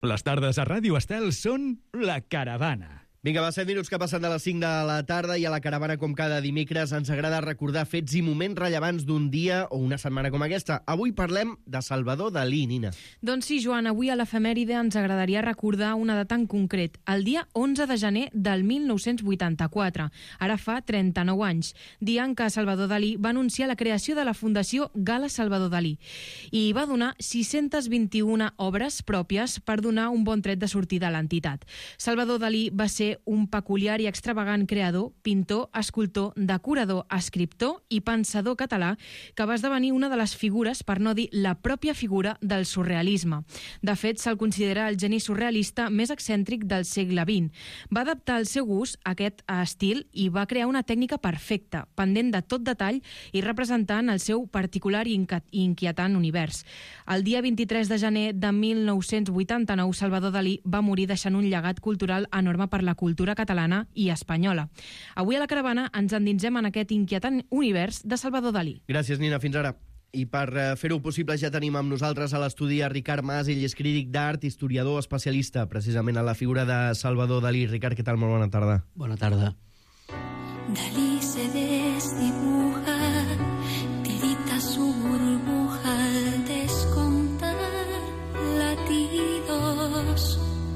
Les tardes a Ràdio Estel són La Caravana. Vinga, va, 7 minuts que passen de les 5 de la tarda i a la Caravana, com cada dimecres, ens agrada recordar fets i moments rellevants d'un dia o una setmana com aquesta. Avui parlem de Salvador Dalí, Nina. Doncs sí, Joan, avui a l'efemèride ens agradaria recordar una data en concret, el dia 11 de gener del 1984, ara fa 39 anys, dia en què Salvador Dalí va anunciar la creació de la Fundació Gala Salvador Dalí i va donar 621 obres pròpies per donar un bon tret de sortida a l'entitat. Salvador Dalí va ser un peculiar i extravagant creador, pintor, escultor, decorador, escriptor i pensador català que va esdevenir una de les figures, per no dir la pròpia figura, del surrealisme. De fet, se'l considera el geni surrealista més excèntric del segle XX. Va adaptar al seu gust aquest estil i va crear una tècnica perfecta, pendent de tot detall i representant el seu particular i inquietant univers. El dia 23 de gener de 1989, Salvador Dalí va morir deixant un llegat cultural enorme per la cultura catalana i espanyola. Avui a la Caravana ens endinsem en aquest inquietant univers de Salvador Dalí. Gràcies, Nina. Fins ara. I per fer-ho possible ja tenim amb nosaltres a l'estudi a Ricard Mas, ell és crític d'art, historiador, especialista precisament en la figura de Salvador Dalí. Ricard, què tal? Molt bona tarda. Bona tarda. Dalí se desdibuja, tirita su burbuja al descontar latidos.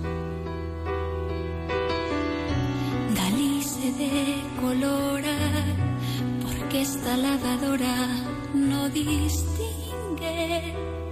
Dalí se decolora porque esta lavadora no distingue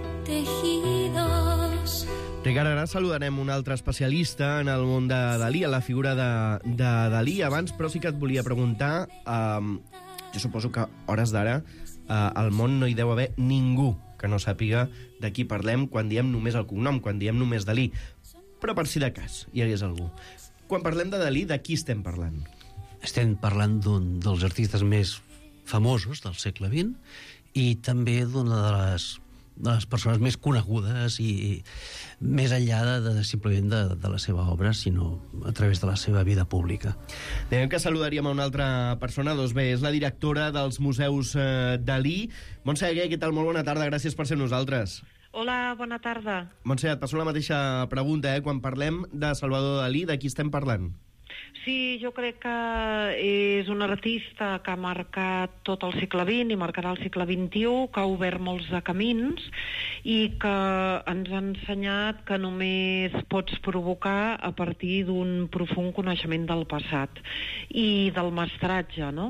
tejidos. Ricard, ara saludarem un altre especialista en el món de Dalí, a la figura de Dalí. Abans, però sí que et volia preguntar, jo suposo que a hores d'ara al món no hi deu haver ningú que no sàpiga de qui parlem quan diem només el cognom, quan diem només Dalí. Però per si de cas hi hagués algú. Quan parlem de Dalí, de qui estem parlant? Estem parlant d'un dels artistes més famosos del segle XX i també d'una de les persones més conegudes i més enllà simplement de la seva obra, sinó a través de la seva vida pública. Dèiem que saludaríem a una altra persona, doncs bé, és la directora dels Museus Dalí. Montse Aguer, què tal? Molt bona tarda, gràcies per ser amb nosaltres. Hola, bona tarda. Montse, et passo la mateixa pregunta, quan parlem de Salvador Dalí, de qui estem parlant? Sí, jo crec que és un artista que ha marcat tot el segle XX i marcarà el segle XXI, que ha obert molts de camins i que ens ha ensenyat que només pots provocar a partir d'un profund coneixement del passat i del mestratge, no?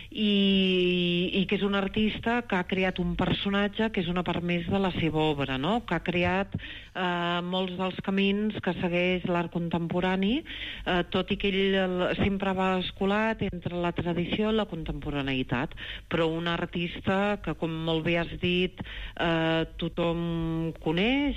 I que és un artista que ha creat un personatge que és una part més de la seva obra, no? Que ha creat molts dels camins que segueix l'art contemporani, tot i que ell sempre va escolat entre la tradició i la contemporaneïtat, però un artista que, com molt bé has dit, tothom coneix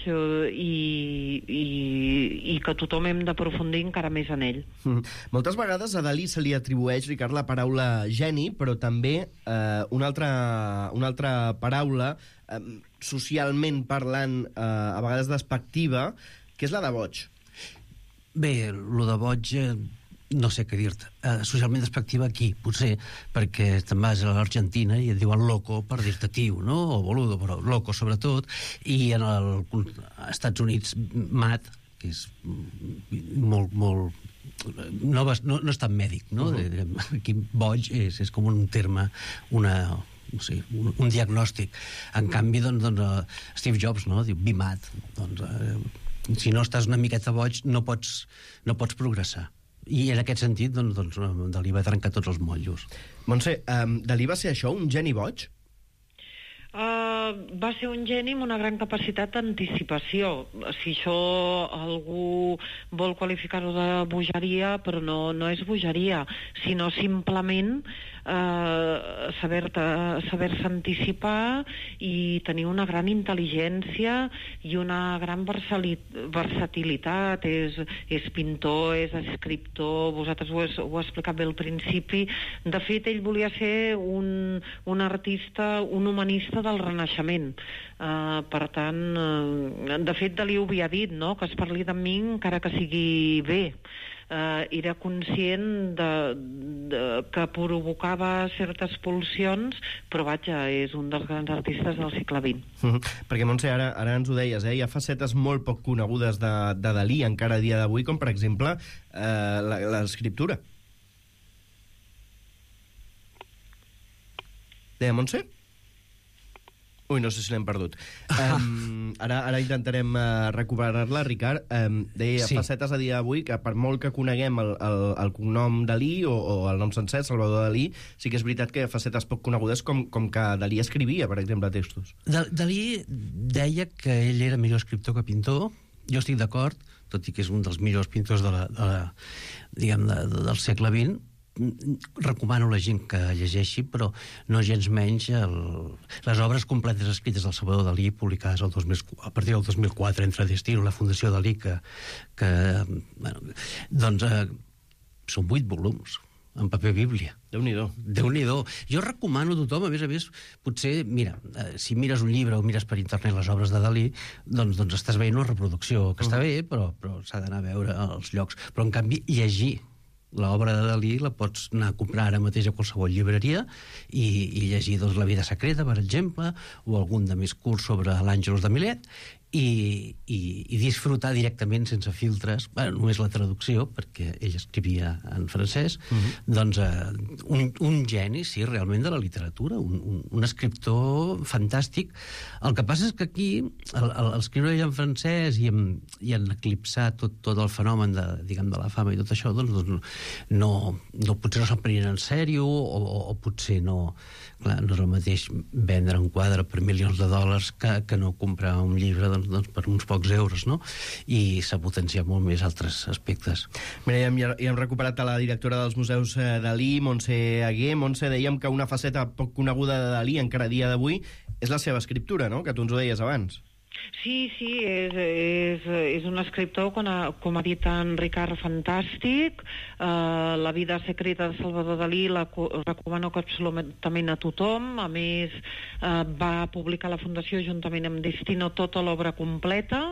i que tothom hem d'aprofundir encara més en ell. Moltes vegades a Dalí se li atribueix, Ricard, la paraula geni, però també una altra paraula, socialment parlant, a vegades despectiva, que és la de boig. Bé, lo de boig no sé què dir-te. Socialment despectiva aquí, potser, perquè te'n vas a l'Argentina i et diuen loco per dir-te tio, no? O boludo, però loco sobretot. I en els Estats Units, mad, que és molt... No és tan mèdic, no? Aquí boig és com un terme, no sé, un diagnòstic. En canvi, doncs Steve Jobs, no? Diu, be mad. Doncs, si no estàs una miqueta boig, no pots progressar. I en aquest sentit, doncs Dalí va trencar tots els motllos. Montse, Dalí va ser això, un geni boig? Va ser un geni amb una gran capacitat d'anticipació. Si això algú vol qualificar-ho de bogeria, però no és bogeria, sinó simplement saber-se anticipar i tenir una gran intel·ligència i una gran versatilitat. És pintor, és escriptor, vosaltres ho heu explicat bé al principi. De fet, ell volia ser un artista, un humanista del Renaixement. Per tant, de fet, Dalí ho havia dit, no? Que es parli de mi encara que sigui bé. era conscient que provocava certes pulsions, però vaja, és un dels grans artistes del segle XX. Perquè, Montse, ara ens ho deies, hi ha facetes molt poc conegudes de Dalí encara a dia d'avui, com per exemple l'escriptura. Deia, Montse? Ui, no sé si l'hem perdut. Ara intentarem recuperar-la. Ricard, deia facetes a dia d'avui que per molt que coneguem el cognom Dalí o el nom sencer, Salvador Dalí, sí que és veritat que hi ha facetes poc conegudes com que Dalí escrivia, per exemple, textos. Dalí deia que ell era millor escriptor que pintor. Jo estic d'acord, tot i que és un dels millors pintors del segle XX. Recomano a la gent que llegeixi, però no gens menys les obres completes escrites del Salvador Dalí, publicades a partir del 2004 entre Destino i la Fundació Dalí, són 8 volums en paper bíblia. Déu-n'hi-do. Déu-n'hi-do. Jo recomano a tothom, a més, potser, mira, si mires un llibre o mires per internet les obres de Dalí, doncs estàs veient una reproducció que està bé, però s'ha d'anar a veure els llocs. Però, en canvi, llegir l'obra de Dalí la pots anar a comprar ara mateix a qualsevol llibreria i llegir La vida secreta, per exemple, o algun de més curt sobre l'Àngelus de Milet, i disfrutar directament, sense filtres, només la traducció, perquè ell escrivia en francès, doncs un geni, sí, realment de la literatura, un escriptor fantàstic. El que passa és que aquí, al escriure ell en francès i en eclipsar tot el fenomen de la fama i tot això, doncs potser no se'l prenien en sèrio, o potser no... Clar, no és el mateix vendre un quadre per milions de dòlars que no comprar un llibre per uns pocs euros, no? I s'ha potenciat molt més altres aspectes. Mira, ja hem recuperat a la directora dels museus Dalí, Montse Aguer. Montse, dèiem que una faceta poc coneguda de Dalí encara a dia d'avui és la seva escriptura, no?, que tu ens ho deies abans. Sí, és un escriptor, com ha dit en Ricard, fantàstic. La vida secreta de Salvador Dalí la recomano absolutament a tothom. A més, va publicar la Fundació juntament amb Destino tota l'obra completa,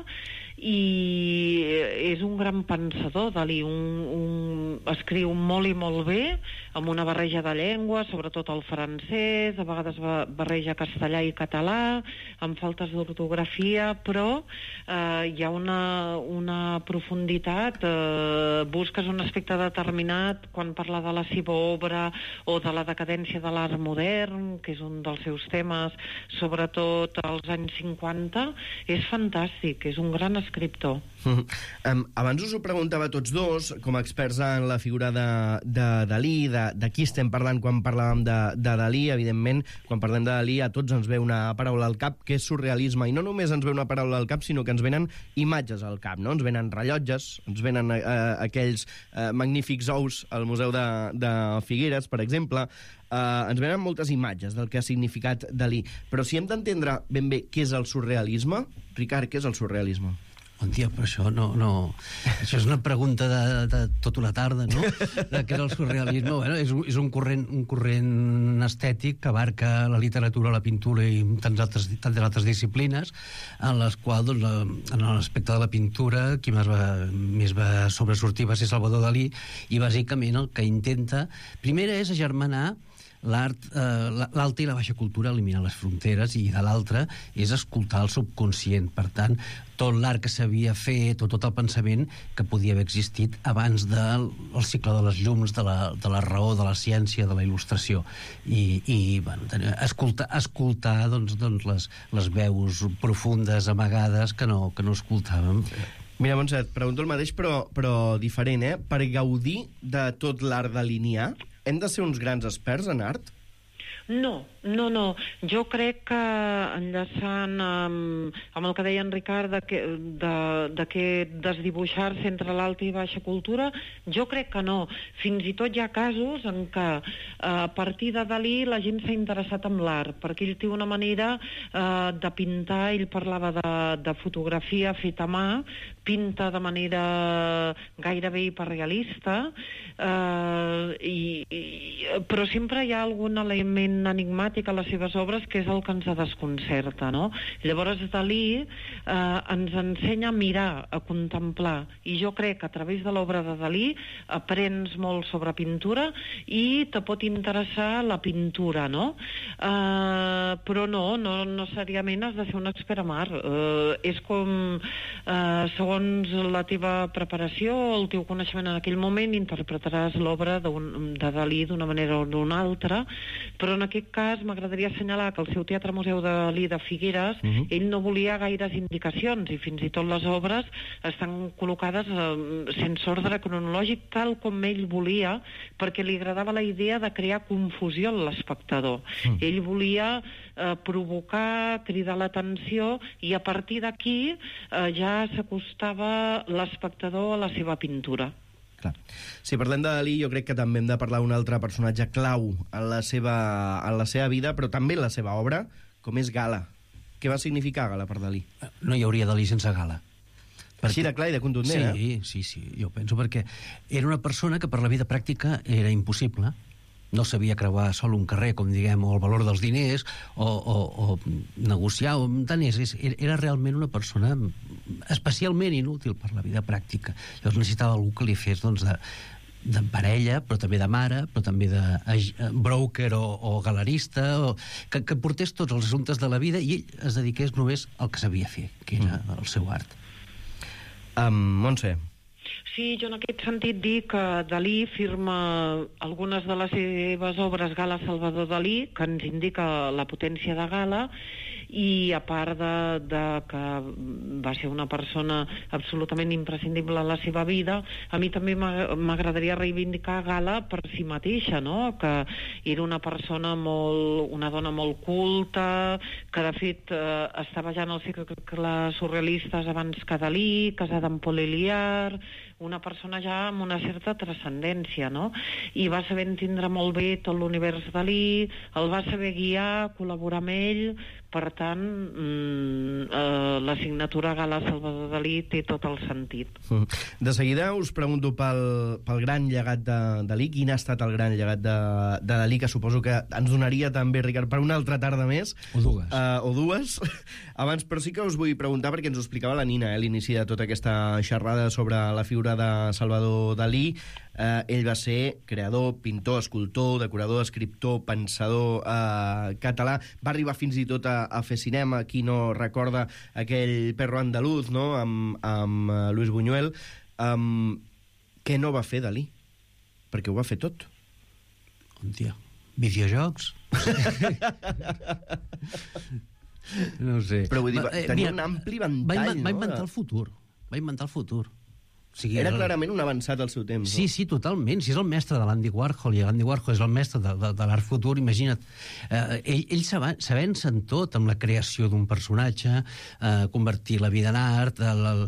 i és un gran pensador, Dalí. Escriu molt i molt bé, amb una barreja de llengües, sobretot el francès, a vegades barreja castellà i català, amb faltes d'ortografia, però hi ha una profunditat. Busques un aspecte determinat quan parla de la seva obra o de la decadència de l'art modern, que és un dels seus temes, sobretot als anys 50. És fantàstic, és un gran escriptor. Abans us ho preguntava a tots dos, com a experts en la figura de Dalí, de qui estem parlant quan parlàvem de Dalí. Evidentment, quan parlem de Dalí, a tots ens ve una paraula al cap, que és surrealisme, i no només ens ve una paraula al cap, sinó que ens venen imatges al cap, no? Ens venen rellotges, ens venen aquells magnífics ous al Museu de Figueres, per exemple. Ens venen moltes imatges del que ha significat Dalí. Però si hem d'entendre ben bé què és el surrealisme, Ricard, què és el surrealisme? Bon dia, però això no... Això és una pregunta de tota una tarda, no? De què és el surrealisme. Bueno, és un corrent estètic que abarca la literatura, la pintura i tantes altres disciplines, en les quals, doncs, en l'aspecte de la pintura, qui més va sobresortir va ser Salvador Dalí, i bàsicament el que intenta, primer, és agermanar l'alta i la baixa cultura, eliminar les fronteres, i de l'altra és escoltar el subconscient. Per tant, tot l'art que s'havia fet, o tot el pensament que podia haver existit abans del cicle de les llums, de la raó, de la ciència, de la il·lustració, i bueno, escoltar doncs, les veus profundes, amagades, que no escoltàvem. Mira, Montse, et pregunto el mateix, però diferent, eh? Per gaudir de tot l'art dalinià, hem de ser uns grans experts en art? No. Jo crec que, enllaçant amb el que deia en Ricard, d'aquest desdibuixar-se entre l'alta i baixa cultura, jo crec que no. Fins i tot hi ha casos en què, a partir de Dalí, la gent s'ha interessat en l'art, perquè ell té una manera de pintar. Ell parlava de fotografia feta a mà, pinta de manera gairebé hiperrealista, però sempre hi ha algun element enigmàtic dramàtic a les seves obres, que és el que ens desconcerta, no? Llavors Dalí ens ensenya a mirar, a contemplar, i jo crec que a través de l'obra de Dalí aprens molt sobre pintura i te pot interessar la pintura, no? Però no seriament has de ser un expert a mar. És com, segons la teva preparació, el teu coneixement en aquell moment, interpretaràs l'obra de Dalí d'una manera o d'una altra, però en aquest cas m'agradaria assenyalar que el seu Teatre Museu de Dalí de Figueres, ell no volia gaires indicacions, i fins i tot les obres estan col·locades sense ordre cronològic, tal com ell volia, perquè li agradava la idea de crear confusió en l'espectador. Ell volia provocar, cridar l'atenció, i a partir d'aquí ja s'acostava l'espectador a la seva pintura. Clar. Si parlem de Dalí, jo crec que també hem de parlar d'un altre personatge clau en la seva vida, però també en la seva obra, com és Gala. Què va significar Gala per Dalí? No hi hauria Dalí sense Gala. Així de clar i de contundent, Sí, jo penso, perquè era una persona que per la vida pràctica era impossible. No sabia creuar sol un carrer, com diguem, o el valor dels diners, o negociar, o tant era realment una persona especialment inútil per la vida pràctica. Llavors necessitava algú que li fes, doncs, de parella, però també de mare, però també de broker o galerista, que portés tots els assumptes de la vida i ell es dediqués només al que sabia fer, que era el seu art. Montse. Sí, jo en aquest sentit dic que Dalí firma algunes de les seves obres Gala Salvador Dalí, que ens indica la potència de Gala, i a part de que va ser una persona absolutament imprescindible en la seva vida, a mi també m'agradaria reivindicar Gala per si mateixa, no? Que era una persona una dona molt culta, que de fet estava ja en el cicle surrealistes abans que Dalí, casada amb Paul Éluard, una persona ja amb una certa transcendència, no? I va saber entendre molt bé tot l'univers Dalí, el va saber guiar, col·laborar amb ell. Per tant, la signatura Gala Salvador Dalí té tot el sentit. De seguida us pregunto pel gran llegat de Dalí. Quin ha estat el gran llegat de Dalí, que suposo que ens donaria també, Ricard, per una altra tarda més. O dues. Abans, però sí que us vull preguntar, perquè ens ho explicava la Nina, a l'inici de tota aquesta xerrada sobre la figura de Salvador Dalí. Ell va ser creador, pintor, escultor, decorador, escriptor, pensador català. Va arribar fins i tot a fer cinema. Qui no recorda aquell Perro andaluz, no?, amb Luis Buñuel. Què no va fer Dalí? Perquè ho va fer tot. Hòstia, videojocs? No sé. Però vull dir, tenia un ampli ventall, no? Va inventar el futur. O sigui, era clarament un avançat al seu temps. Sí, totalment. Si és el mestre de l'Andy Warhol, i l'Andy Warhol és el mestre de l'art futur, imagina't. Ell s'avença en tot, amb la creació d'un personatge, convertir la vida en art,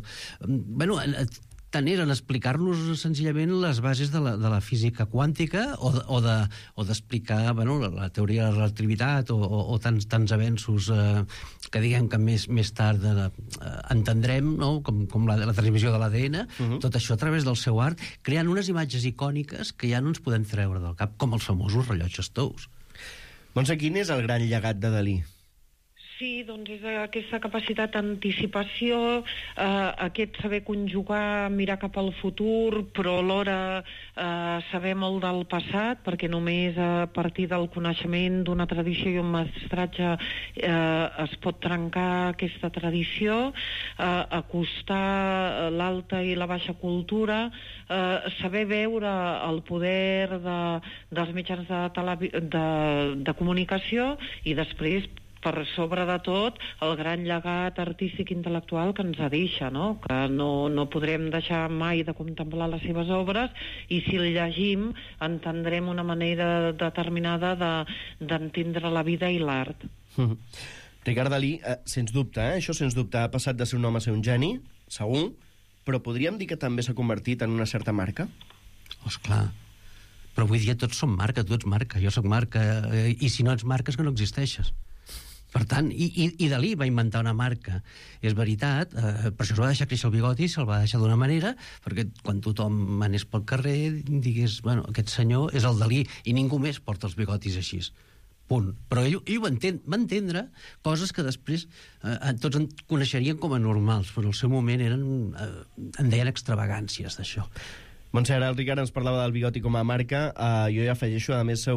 tant era en explicar-nos senzillament les bases de la física quàntica o d'explicar la teoria de la relativitat o tants avenços que diguem que més tard entendrem, no? com la transmissió de l'ADN, tot això a través del seu art, creant unes imatges icòniques que ja no ens podem treure del cap, com els famosos rellotges tous. Montse, quin és el gran llegat de Dalí? Sí, doncs és aquesta capacitat d'anticipació, aquest saber conjugar, mirar cap al futur, però alhora saber molt del passat, perquè només a partir del coneixement d'una tradició i un mestratge es pot trencar aquesta tradició, acostar l'alta i la baixa cultura, saber veure el poder dels mitjans de comunicació i després, per sobre de tot, el gran llegat artístic intel·lectual que ens deixa, no? Que no podrem deixar mai de contemplar les seves obres, i si el llegim entendrem una manera determinada d'entendre la vida i l'art. Ricard Dalí, sens dubte, això sens dubte, ha passat de ser un home a ser un geni, segur, però podríem dir que també s'ha convertit en una certa marca? Esclar. Però avui dia tots som marca, tu ets marca, jo soc marca, i si no ets marca és que no existeixes. Per tant, i Dalí va inventar una marca. És veritat, per això es va deixar créixer el bigoti, se'l va deixar d'una manera, perquè quan tothom anés pel carrer digués, bueno, aquest senyor és el Dalí, i ningú més porta els bigotis així. punt. Però ell va entendre coses que després tots en coneixerien com a normals, però al seu moment en deien extravagàncies d'això. Montse, ara el Ricard ens parlava del bigoti com a marca. Jo ja afegeixo, a més,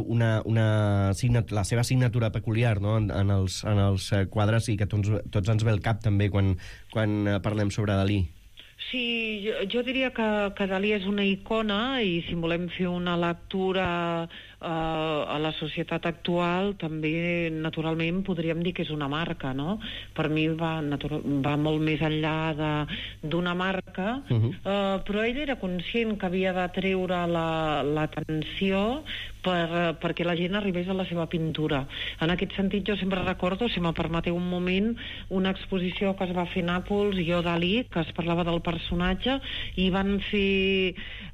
la seva signatura peculiar, no? en els quadres, i que tots ens ve al cap també quan parlem sobre Dalí. Sí, jo diria que Dalí és una icona, i si volem fer una lectura a la societat actual, també, naturalment, podríem dir que és una marca, no? Per mi va molt més enllà d'una marca, però ell era conscient que havia de treure l'atenció perquè la gent arribés a la seva pintura. En aquest sentit, jo sempre recordo, si me permeteu un moment, una exposició que es va fer a Nàpols, Jo Dalí, que es parlava del personatge, i van fer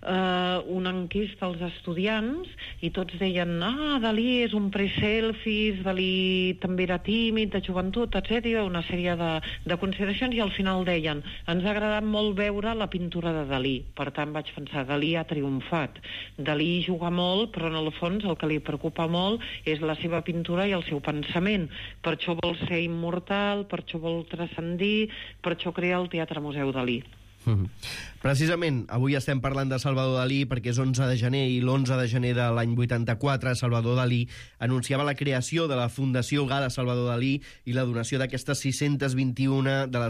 una enquesta als estudiants, i tots deien, Dalí és un pre-selfies, Dalí també era tímid, de joventut, etc. Una sèrie de consideracions, i al final deien, ens ha agradat molt veure la pintura de Dalí. Per tant, vaig pensar, Dalí ha triomfat. Dalí juga molt, però en el fons el que li preocupa molt és la seva pintura i el seu pensament. Per això vol ser immortal, per això vol transcendir, per això crea el Teatre Museu Dalí. Precisament, avui estem parlant de Salvador Dalí perquè és 11 de gener, i l'11 de gener de l'any 84 Salvador Dalí anunciava la creació de la Fundació Gala Salvador Dalí i la donació d'aquestes 621 de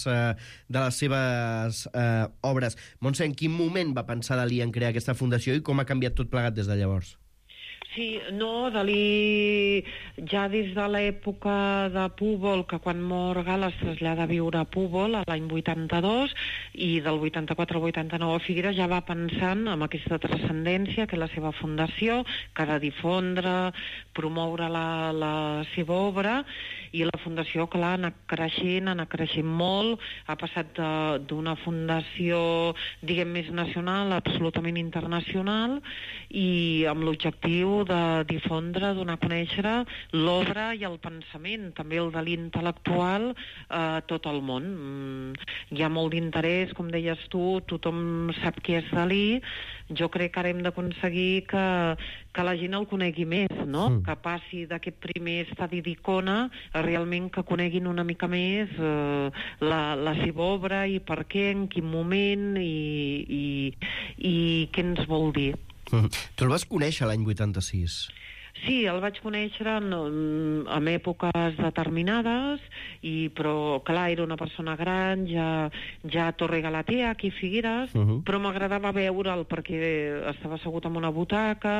les seves obres. Montse, en quin moment va pensar Dalí en crear aquesta fundació i com ha canviat tot plegat des de llavors? Sí, no, Dalí ja des de l'època de Púbol, que quan mor Gala es trasllada a viure a Púbol l'any 82, i del 84 al 89 a Figueres, ja va pensant en aquesta transcendència, que és la seva fundació, que ha de difondre, promoure la seva obra, i la fundació, clar, ha anat creixent molt, ha passat d'una fundació, diguem, més nacional, absolutament internacional, i amb l'objectiu de difondre, donar a conèixer l'obra i el pensament, també el de l'intel·lectual, a tot el món. Hi ha molt d'interès, com deies tu, tothom sap qui és Dalí. Jo crec que ara hem d'aconseguir que la gent el conegui més, no? Que passi d'aquest primer estadi d'icona a realment que coneguin una mica més la seva obra, i per què, en quin moment, i què ens vol dir. Tu el vas conèixer l'any 86? Sí, el vaig conèixer en èpoques determinades, però, clar, era una persona gran, ja a Torre Galatea, aquí a Figueres, però m'agradava veure'l perquè estava assegut en una butaca,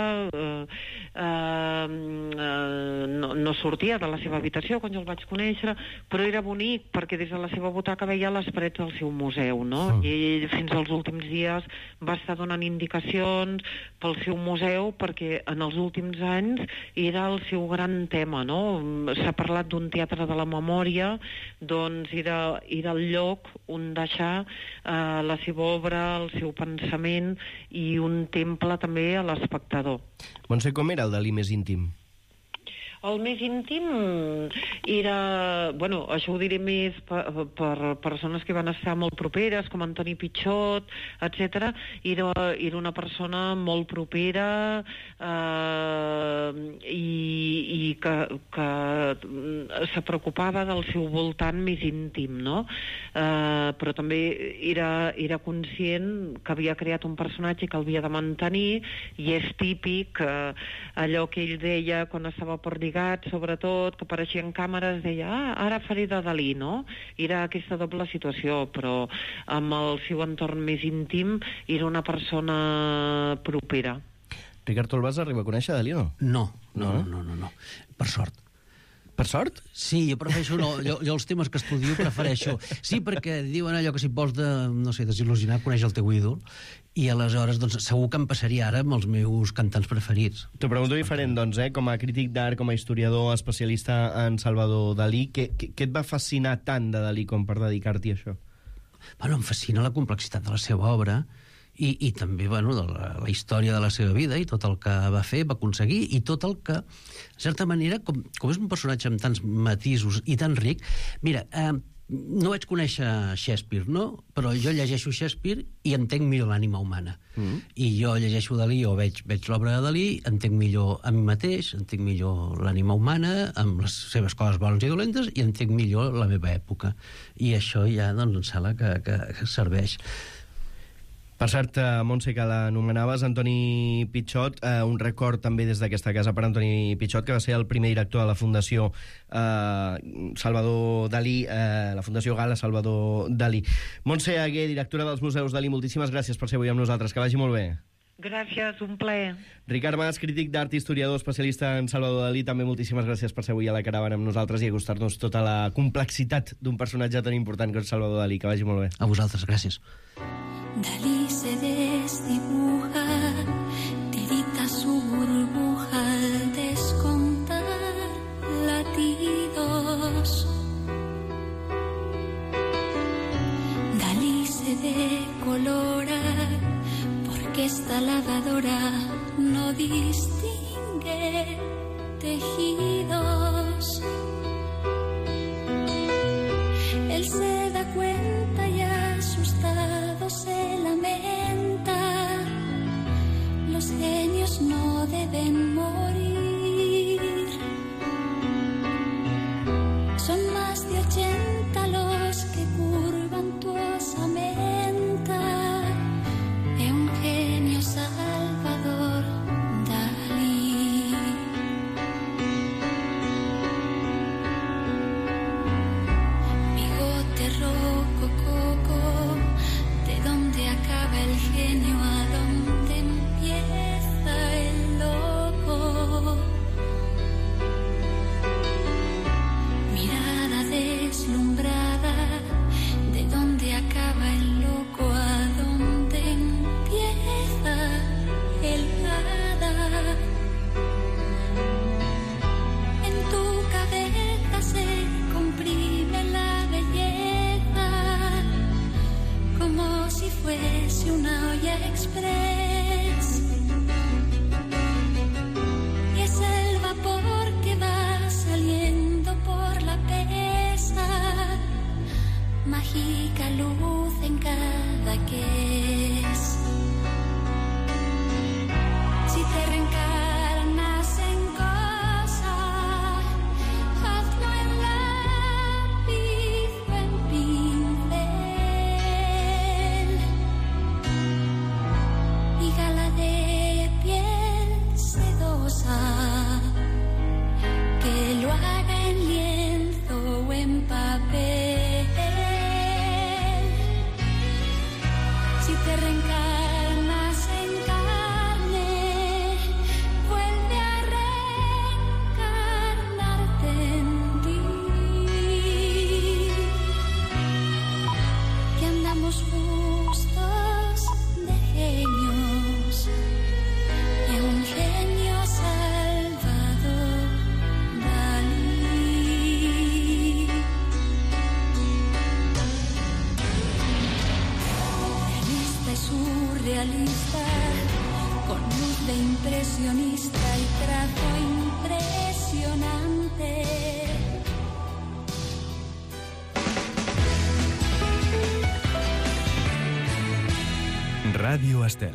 no sortia de la seva habitació quan jo el vaig conèixer, però era bonic perquè des de la seva butaca veia les parets del seu museu, no? I ell fins als últims dies va estar donant indicacions pel seu museu, perquè en els últims anys era el seu gran tema, no? S'ha parlat d'un teatre de la memòria, doncs era el lloc on deixar la seva obra, el seu pensament, i un temple també a l'espectador. Montse, com era el Dalí més íntim? El més íntim era... Bueno, això ho diré més per persones que van estar molt properes, com Antoni Pichot, etc. Era una persona molt propera i que se preocupava del seu voltant més íntim, no? Però també era conscient que havia creat un personatge que havia de mantenir, i és típic allò que ell deia quan estava per dir, sobretot, que apareixien càmeres, deia, ara faré de Dalí, no? Era aquesta doble situació, però amb el seu entorn més íntim era una persona propera. Ricard, tu el vas arribar a conèixer, Dalí, o no? No. Per sort. Per sort? Sí, jo prefereixo... Jo els temes que estudio prefereixo... Sí, perquè diuen allò que si vols desil·lusionar, coneix el teu ídol, i aleshores, doncs, segur que em passaria ara amb els meus cantants preferits. T'ho pregunto diferent, doncs, com a crític d'art, com a historiador, especialista en Salvador Dalí, què et va fascinar tant de Dalí com per dedicar-t'hi a això? Bueno, em fascina la complexitat de la seva obra, i també, bueno, de la història de la seva vida i tot el que va fer, va aconseguir, i tot el que, de certa manera, com és un personatge amb tants matisos i tan ric... Mira, no vaig conèixer Shakespeare, no? Però jo llegeixo Shakespeare i entenc millor l'ànima humana. I jo llegeixo Dalí o veig l'obra de Dalí, entenc millor a mi mateix, entenc millor l'ànima humana, amb les seves coses bones i dolentes, i entenc millor la meva època. I això ja, doncs, em sembla que serveix. Per cert, Montse, que l'anomenaves, Antoni Pichot, un record també des d'aquesta casa per Antoni Pichot, que va ser el primer director de la Fundació Salvador Dalí, la Fundació Gala Salvador Dalí. Montse Aguer, directora dels Museus Dalí, moltíssimes gràcies per ser avui amb nosaltres. Que vagi molt bé. Gràcies, un plaer. Ricard Mas, crític d'art, historiador, especialista en Salvador Dalí, també moltíssimes gràcies per ser avui a la caravana amb nosaltres i acostar-nos tota la complexitat d'un personatge tan important com Salvador Dalí. Que vagi molt bé. A vosaltres, gràcies. Dalí se desdibuja, tirita su burbuja al descontar latidos. Dalí se decolora porque esta lavadora no distingue tejidos. Él se da cuenta y asustado se lamenta. Los genios no deben morir. Son más de 80 los que curvan tu osamenta. Eugenio Salvador Dalí. Bigote rocococo, ¿de dónde acaba el genio? ¿A dónde empieza el loco? Mirada deslumbrada, ¿de dónde acaba el loco? ¿A dónde empieza el hada? En tu cabeza se comprime la belleza como si fuese una olla express. Y es el vapor que va saliendo por la pesa, mágica luz en cada ques. Si te reencarnas en cosa, hazlo en lápiz o en pincel. Y gala de piel sedosa, que lo haga en lienzo o en papel. Si te reencarnas en carne, vuelve a reencarnarte en ti. Que andamos justos de genios y un genio Salvador Dalí. Realista y surrealista, con luz de impresionista y trazo impresionante. Ràdio Estel.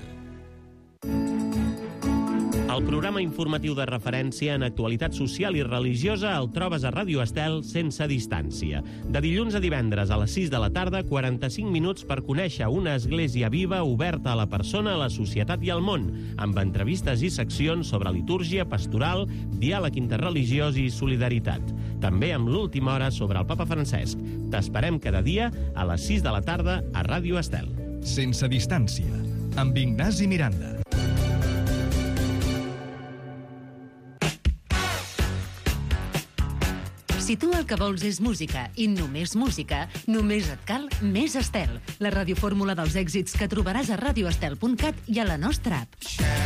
El programa informatiu de referència en actualitat social i religiosa el trobes a Ràdio Estel sense distància. De dilluns a divendres a les 6 de la tarda, 45 minuts per conèixer una església viva oberta a la persona, a la societat i al món, amb entrevistes i seccions sobre litúrgia, pastoral, diàleg interreligiós i solidaritat. També amb l'última hora sobre el Papa Francesc. T'esperem cada dia a les 6 de la tarda a Ràdio Estel. Sense distància, amb Ignasi Miranda. Si tu el que vols és música i només música, només et cal Més Estel, la radiofórmula dels èxits que trobaràs a radioestel.cat i a la nostra app.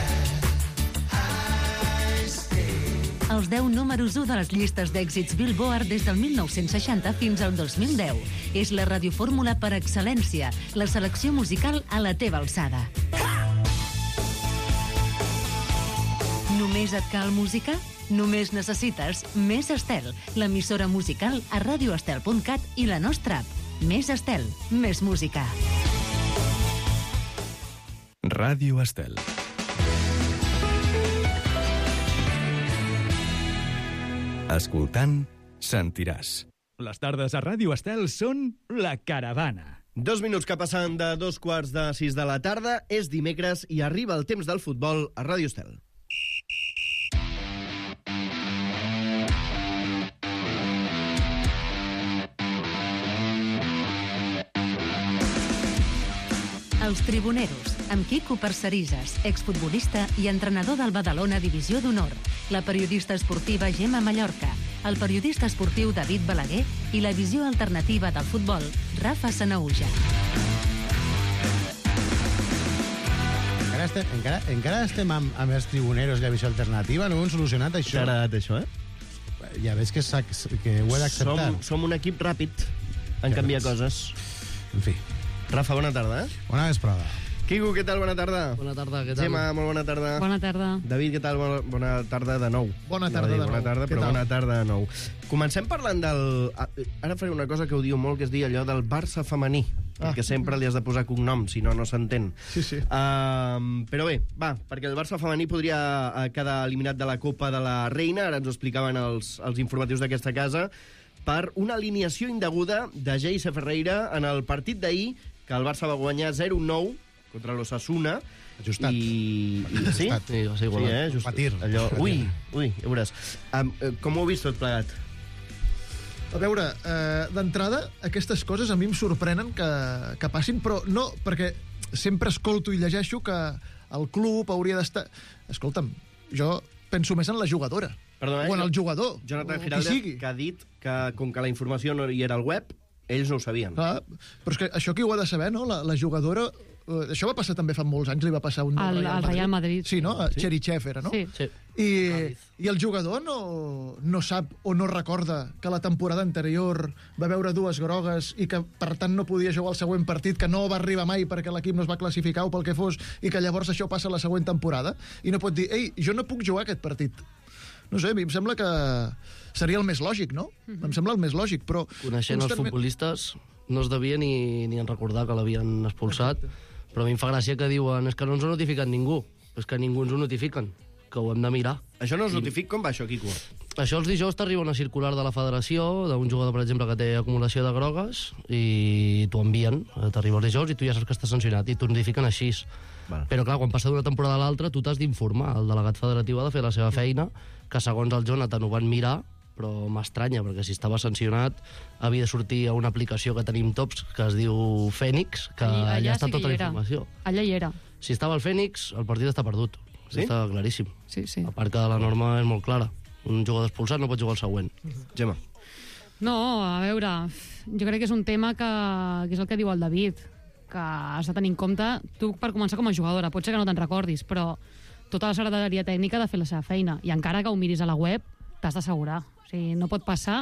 Els 10 números 1 de les llistes d'èxits Billboard des del 1960 fins al 2010. És la radiofórmula per excel·lència, la selecció musical a la teva alçada. Només et cal música? Només necessites Més Estel, l'emissora musical a radioestel.cat i la nostra app. Més Estel, més música. Ràdio Estel. Escoltant, sentiràs. Les tardes a Ràdio Estel són La Caravana. 2 minuts que passen de 2:45 de la tarda, és dimecres i arriba el temps del futbol a Ràdio Estel. Els Tribuneros, amb Quico Parcerisas, exfutbolista i entrenador del Badalona Divisió d'Honor, la periodista esportiva Gemma Mallorca, el periodista esportiu David Balaguer i la visió alternativa del futbol, Rafa Sanaúja. Encara estem amb els Tribuneros i la visió alternativa, no ho hem solucionat, això. T'ha agradat això, Ja veig que ho he d'acceptar. Som un equip ràpid en canviar coses. En fi. Rafa, bona tarda. Bona vesprada. Quico, què tal? Bona tarda. Bona tarda, què tal? Gemma, molt bona tarda. Bona tarda. David, què tal? Bona tarda de nou. Bona tarda de nou. Bona tarda, Què però tal? bona tarda de nou. Comencem parlant del... Ara faré una cosa que ho diu molt, que és dir allò del Barça femení, perquè sempre li has de posar cognom, si no, no s'entén. Sí, sí. Però bé, va, perquè el Barça femení podria quedar eliminat de la Copa de la Reina, ara ens ho explicaven els informatius d'aquesta casa, per una alineació indeguda de Geise Ferreira en el partit d'ahir, que el Barça va guanyar 0-9 contra l'Osasuna. Ajustat. Sí? Ajustat. Sí, va ser igualat. Just, Patir. allò, ui, ja veuràs. Com ho heu vist tot plegat? A veure, d'entrada, aquestes coses a mi em sorprenen que passin, però no, perquè sempre escolto i llegeixo que el club hauria d'estar... Escolta'm, jo penso més en la jugadora. Perdona, o en el jugador. Jonathan o qui Giraldez, sigui. que ha dit que, com que la informació no hi era al web, ells no ho sabien. Clar, però és que això qui ho ha de saber, no? La jugadora... això va passar també fa molts anys, li va passar un Al Real Madrid. Sí, no? A Cherichev era, no? Sí. Sí. I el jugador no sap o no recorda que la temporada anterior va veure 2 grogues i que, per tant, no podia jugar al següent partit, que no va arribar mai perquè l'equip no es va classificar o pel que fos, i que llavors això passa a la següent temporada, i no pot dir, ei, jo no puc jugar aquest partit. No sé, a mi em sembla que seria el més lògic, no? Em sembla el més lògic, però... Coneixent els futbolistes, no es devia ni en recordar que l'havien expulsat, però a mi em fa gràcia que diuen és que no ens ho ha notificat ningú. És que ningú ens ho notifiquen, que ho hem de mirar. Això no es notifica? Com va això, Quico? Això els dijous t'arriba una circular de la federació, d'un jugador, per exemple, que té acumulació de grogues, i t'ho envien, t'arriba els dijous i tu ja saps que està sancionat, i t'ho notifiquen així. Val. Però clar, quan passa d'una temporada a l'altra, tu t'has d'informar. El delegat federatiu ha de fer la seva feina, que segons el Jonathan ho van mirar, però m'estranya, perquè si estava sancionat havia de sortir a una aplicació que tenim tots, que es diu Fènix, que allà està tota la informació. Allà hi era. Si estava el Fènix, el partit està perdut. Sí? Està claríssim. Sí, sí. A part que la norma és molt clara. Un jugador expulsat no pot jugar al següent. Gemma. No, a veure, jo crec que és un tema que és el que diu el David, que has de tenir en compte, tu per començar com a jugadora, pot ser que no te'n recordis, però tota la secretaria tècnica ha de fer la seva feina, i encara que ho miris a la web, t'has d'assegurar. O sigui, no pot passar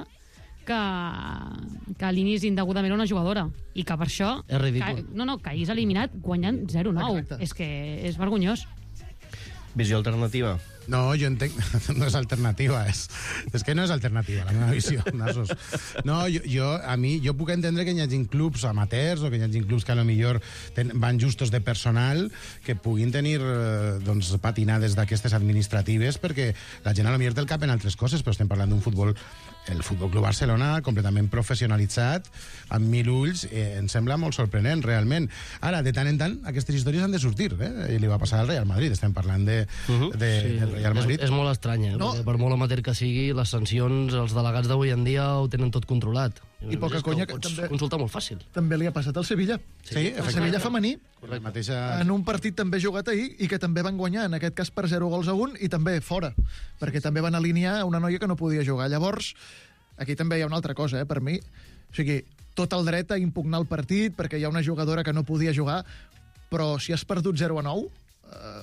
que alinis indegudament una jugadora, i que per això... És ridícul. Que hagis eliminat guanyant 0-9. Exacte. És que és vergonyós. Visió alternativa. No, jo entenc... No és alternativa, és que no és alternativa, la meva visió, nassos. No, jo puc entendre que hi hagi clubs amateurs o que hi hagi clubs que a lo millor van justos de personal que puguin tenir patinades d'aquestes administratives perquè la gent a lo millor té el cap en altres coses, però estem parlant d'un futbol, el Futbol Club Barcelona, completament professionalitzat, amb 1000 ulls, em sembla molt sorprenent, realment. Ara, de tant en tant, aquestes històries han de sortir, I li va passar al Real Madrid, estem parlant del Real Madrid. És molt estrany, No. perquè per molt amateur que sigui, les sancions, els delegats d'avui en dia ho tenen tot controlat. I poca conya que que ho pots també- consultar molt fàcil. També li ha passat al Sevilla. Sí, El Sevilla femení, La mateixa... en un partit també jugat ahir i que també van guanyar, en aquest cas per 0-1 i també fora, perquè també van alinear una noia que no podia jugar. Llavors, aquí també hi ha una altra cosa, per mi. O sigui, tot el dret a impugnar el partit perquè hi ha una jugadora que no podia jugar, però si has perdut 0-9,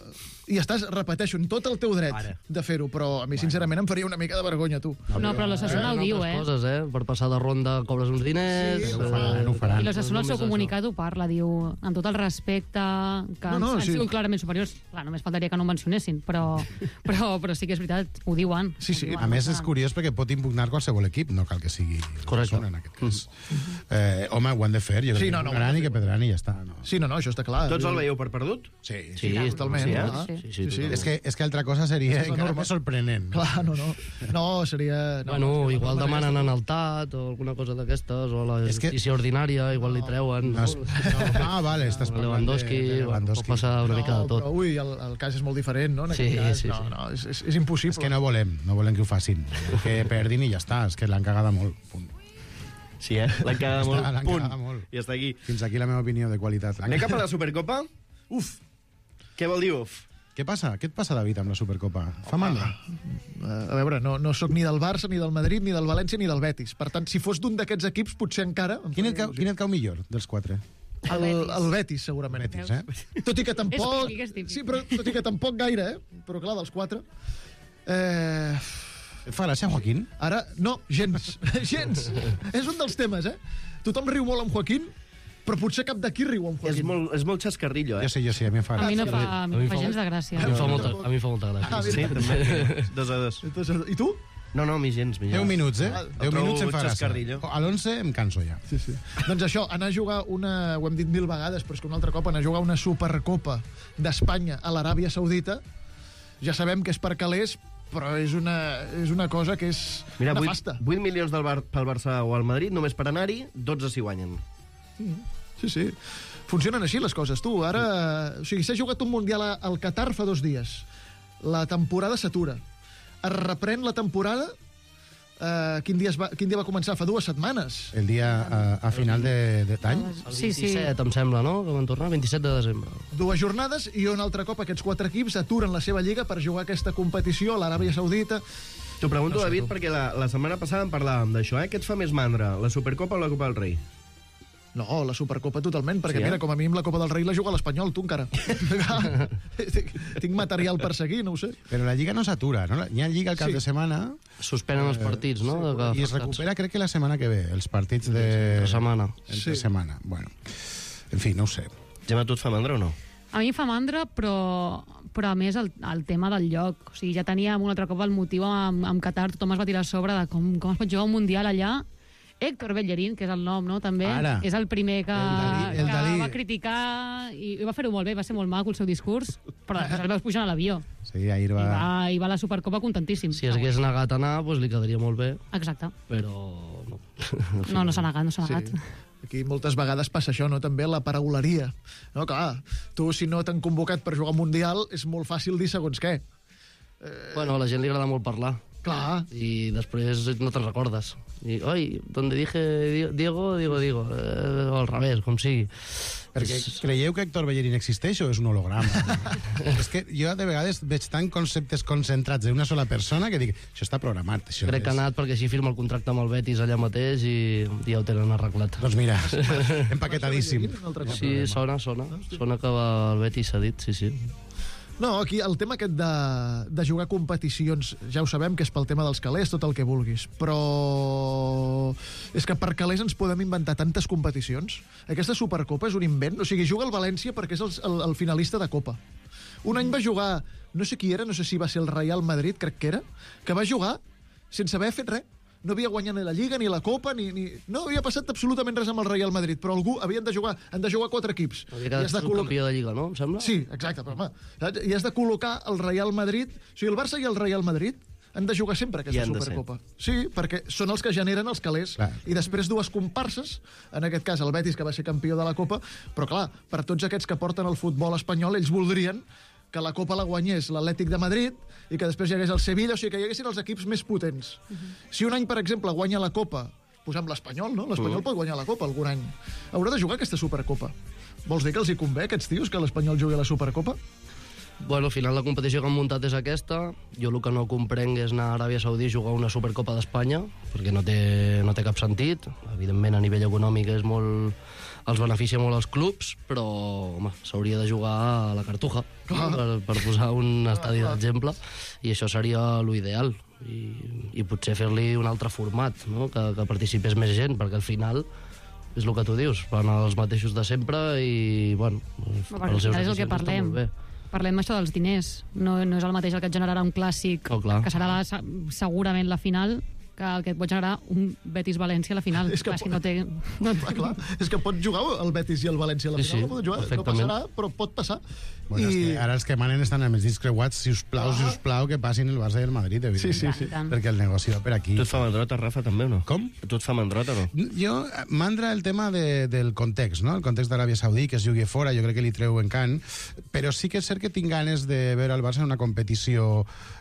i estàs, repeteixo, en tot el teu dret de fer-ho, però a mi, sincerament, em faria una mica de vergonya, tu. No, però l'Osasuna ho diu, Coses, per passar de ronda cobres uns diners... Sí, ho faran. I l'Osasuna al seu comunicat ho parla, diu, amb tot el respecte, que han sigut clarament superiors. Clar, només faltaria que no ho mencionessin, però sí que és veritat, ho diuen. Sí. A més, és curiós perquè pot impugnar qualsevol equip, no cal que sigui l'Osasuna, en aquest cas. Home, ho han de fer, jo crec que perdran i que perdran i ja està. Sí, no, això està clar. Tots el veieu per perdut? Sí, totalment. Sí, és que altra cosa seria encara més sorprenent. Clar, no, seria... Bueno, igual demanen en el TAT o alguna cosa d'aquestes, o la justícia ordinària, igual li treuen. Vale, estàs parlant Lewandowski, pot passar una mica de tot. Però, ui, el cas és molt diferent, no? Sí. No, és impossible. És que no volem que ho facin. Que perdin i ja està, és que l'han cagada molt, punt. Sí, l'han cagada molt, punt. I està aquí. Fins aquí la meva opinió de qualitat. Anem cap a la Supercopa? Uf! Què vol dir uf? Què passa? Què et passa, David, amb la Supercopa? Fa mandra? A veure, no sóc ni del Barça, ni del Madrid, ni del València, ni del Betis. Per tant, si fos d'un d'aquests equips, potser encara... Quin et cau millor, dels quatre? El Betis, segurament. Tot i que tampoc... Sí, però tot i que tampoc gaire, Però clar, dels quatre... Et fa gràcia, Joaquín? Ara, no, gens. Gens. És un dels temes, Tothom riu molt amb Joaquín, però potser cap d'aquí riu amb Joaquín. És molt xascarrillo, Jo sé, a mi em fa gràcia. A mi no fa gens de gràcia. A mi em fa molta gràcia. Sí, també. 2-2. I tu? No, a mi gens. 10 minuts, 10 minuts em fa gràcia. A l'11 em canso ja. Sí. Doncs això, anar a jugar una... Ho hem dit 1000 vegades, però és que un altre cop anar a jugar una Supercopa d'Espanya a l'Aràbia Saudita, ja sabem que és per calés, però és una cosa que és nefasta. 8 milions pel Barça o al Madrid, només per anar-hi, 12 s'hi guanyen. Sí. Funcionen així les coses, tu. Ara... O sigui, s'ha jugat un Mundial al Qatar fa 2 dies. La temporada s'atura. Es reprèn la temporada... Quin dia va començar? Fa 2 setmanes. El dia a final d'any? El 27, em sembla, no? Que van tornar, 27 de desembre. 2 jornades i un altre cop aquests 4 equips aturen la seva lliga per jugar aquesta competició a l'Aràbia Saudita. T'ho pregunto, David, perquè la setmana passada en parlàvem d'això, Què et fa més mandra, la Supercopa o la Copa del Rei? No, la Supercopa totalment, perquè mira, com a mínim la Copa del Rei la juga l'Espanyol, tu encara. Tinc material per seguir, no ho sé. Però la Lliga no s'atura, no? Hi ha Lliga al cap de setmana... Suspenen els partits, no? I es recupera, crec que la setmana que ve, els partits de... setmana. Entre setmana, bueno. En fi, no ho sé. Gemma, tu et fa mandra o no? A mi em fa mandra, però a més el tema del lloc. O sigui, ja teníem un altre cop el motiu amb Qatar, tothom es va tirar a sobre de com es pot jugar un Mundial allà. Héctor Bellerín, que és el nom, no?, també, és el primer que va criticar i va fer-ho molt bé, va ser molt maco el seu discurs, però després el veus pujant a l'avió. Sí, ahir va... I va a la Supercopa contentíssim. Si hagués negat a anar, doncs li quedaria molt bé. Exacte. Però no. No s'ha negat, Sí. Aquí moltes vegades passa això, no?, també la parauleria. No, clar, tu si no t'han convocat per jugar un Mundial és molt fàcil dir segons què. Bueno, a la gent li agrada molt parlar. Clar. I després no te'n recordes. I, oi, donde dije Diego, digo. O al revés, com sigui. Perquè creieu que Héctor Bellerín existeix o és un holograma? És que jo de vegades veig tant conceptes concentrats en una sola persona que dic, això està programat. Això Crec que ha anat perquè així firma el contracte amb el Betis allà mateix i ja ho tenen arreglat. Doncs mira, empaquetadíssim. Sí, sona que el Betis s'ha dit, sí. No, aquí el tema aquest de jugar competicions, ja ho sabem que és pel tema dels calés, tot el que vulguis, però és que per calés ens podem inventar tantes competicions. Aquesta Supercopa és un invent, o sigui, juga el València perquè és el finalista de Copa. Un any va jugar, no sé qui era, no sé si va ser el Real Madrid, crec que era, que va jugar sense haver fet res. No havia guanyat ni la Lliga, ni la Copa, no havia passat absolutament res amb el Real Madrid, però algú han de jugar 4 equips. Havia quedat subcampió de Lliga, no, em sembla? Sí, exacte, però home, i has de col·locar el Real Madrid, o sigui, el Barça i el Real Madrid han de jugar sempre aquesta Supercopa. Sí, perquè són els que generen els calés. Clar. I després 2 comparses, en aquest cas el Betis, que va ser campió de la Copa, però clar, per tots aquests que porten el futbol espanyol, ells voldrien que la Copa la guanyés l'Atlètic de Madrid i que després hi hagués el Sevilla, o sigui, que hi haguessin els equips més potents. Si un any, per exemple, guanya la Copa, posem l'Espanyol, no? L'Espanyol pot guanyar la Copa algun any. Haurà de jugar aquesta Supercopa. Vols dir que els hi convé, aquests tios, que l'Espanyol jugui a la Supercopa? Bueno, al final la competició que han muntat és aquesta. Jo el que no comprenc és anar a Aràbia Saudí a jugar una Supercopa d'Espanya, perquè no té cap sentit. Evidentment, a nivell econòmic els beneficia molt als clubs, però home, s'hauria de jugar a la Cartuja, per posar un estadi d'exemple, i això seria l'ideal. I potser fer-li un altre format, no? que participés més gent, perquè al final és el que tu dius, van els mateixos de sempre i, bueno, els seus és el que parlem. Parlem això dels diners. No és el mateix el que et generarà un clàssic, que serà segurament la final, que el que et pot generar un Betis-València a la final. És que és que pot jugar el Betis i el València a la final. No passarà, però pot passar. Bueno, ara els que manen estan amb els dits creuats, si us plau, que passin el Barça i el Madrid, evidentment. Sí. Perquè el negoci va per aquí. Tu et fa mandrota, Rafa, també, o no? Com? Tu et fa mandrota, no? Jo, mandra el tema del context, no? El context d'Aràbia Saudí, que es jugui fora, jo crec que li treu encant, però sí que és cert que tinc ganes de veure el Barça en una competició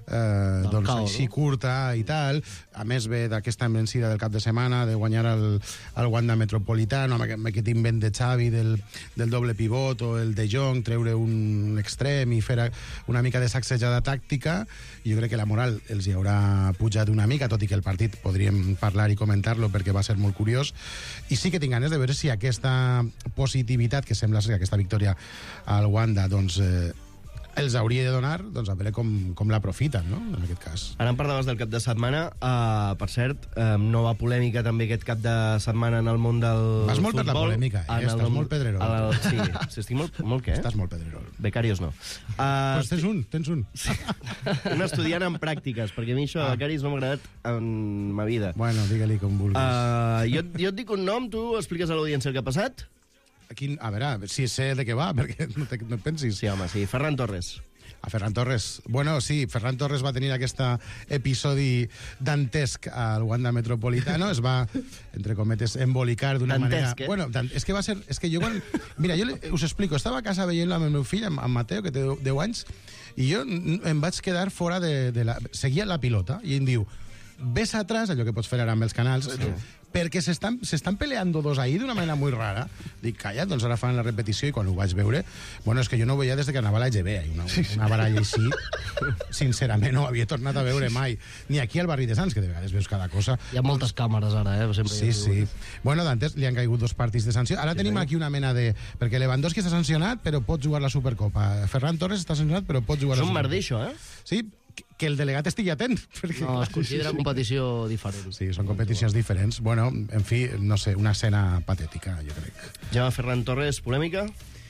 així curta i tal. A més, ve d'aquesta envencida del cap de setmana, de guanyar el Wanda Metropolitano, amb aquest invent de Xavi del doble pivot o el de Jong, treure un extrem i fer una mica de sacsejada tàctica. Jo crec que la moral els hi haurà pujat una mica, tot i que el partit podríem parlar i comentar-lo perquè va ser molt curiós. I sí que tinc ganes de veure si aquesta positivitat que sembla ser aquesta victòria al Wanda, doncs els hauria de donar, doncs a veure com l'aprofiten, no?, en aquest cas. Ara em parlaves del cap de setmana. Per cert, nova polèmica també aquest cap de setmana en el món del futbol. Vas molt per la polèmica, estàs molt pedrerol. Sí, estic molt què? Estàs molt pedrerol. Becarios no. Pues tens un. Sí. Un estudiant en pràctiques, perquè a mi això de becaris no m'ha agradat en ma vida. Bueno, digue-li com vulguis. Jo et dic un nom, tu expliques a l'audiència el que ha passat? A veure, si sé de què va, perquè no et pensis. Sí, home, sí. Ferran Torres. A Ferran Torres. Bueno, sí, Ferran Torres va tenir aquest episodi dantesc al Wanda Metropolitano. Es va, entre cometes, embolicar d'una manera... Bueno, és que va ser... És que jo quan... Mira, jo us explico. Estava a casa veient-lo amb el meu fill, amb Mateo, que té 10 anys, i jo em vaig quedar fora de la... Seguia la pilota, i em diu, ves atrás, allò que pots fer ara amb els canals, perquè s'estan peleando dos ahí d'una manera molt rara. Dic, calla, doncs ara fan la repetició, i quan ho vaig veure... Bueno, és que jo no ho veia des que anava a la EGB, una baralla així, sincerament no ho havia tornat a veure mai. Ni aquí al barri de Sants, que de vegades veus cada cosa. Hi ha moltes càmeres ara, Sí. Bueno, d'antes li han caigut 2 partits de sanció. Ara tenim aquí una mena de... Perquè Lewandowski està sancionat, però pot jugar la Supercopa. Ferran Torres està sancionat, però pot jugar la Supercopa. És un merder, això, Sí, que el delegat estigui atent. Perquè, no, es considera competició diferent. Sí, són competicions diferents. Bueno, en fi, no sé, una escena patètica, jo crec. Ja Ferran Torres, polèmica?